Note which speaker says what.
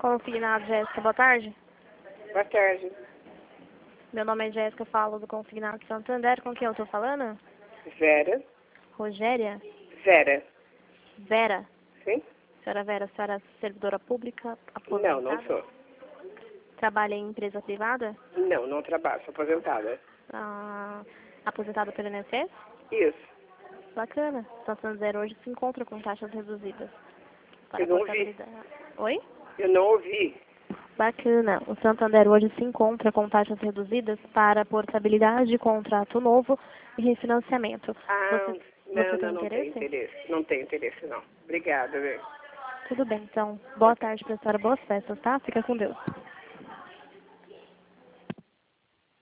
Speaker 1: Consignado, Jéssica, boa tarde.
Speaker 2: Boa tarde.
Speaker 1: Meu nome é Jéssica, falo do Consignado Santander. Com quem eu tô falando?
Speaker 2: Vera.
Speaker 1: Rogéria?
Speaker 2: Vera.
Speaker 1: Vera?
Speaker 2: Sim?
Speaker 1: Senhora Vera, a senhora é servidora pública,
Speaker 2: Não,
Speaker 1: aposentada?
Speaker 2: não sou.
Speaker 1: Trabalha em empresa privada?
Speaker 2: Não, não trabalho, sou aposentada.
Speaker 1: Aposentada pelo INSS?
Speaker 2: Isso.
Speaker 1: Bacana. Santander hoje se encontra com taxas reduzidas. Para
Speaker 2: Eu não ouvi.
Speaker 1: portabilidade. Oi?
Speaker 2: Eu não ouvi.
Speaker 1: Bacana. O Santander hoje se encontra com taxas reduzidas para portabilidade, contrato novo e refinanciamento.
Speaker 2: Ah,
Speaker 1: Você tem
Speaker 2: não tenho
Speaker 1: interesse?
Speaker 2: interesse. Não tenho interesse, não. Obrigada, viu?
Speaker 1: Tudo bem, então. Boa tarde para a senhora, boas festas, tá? Fica com Deus.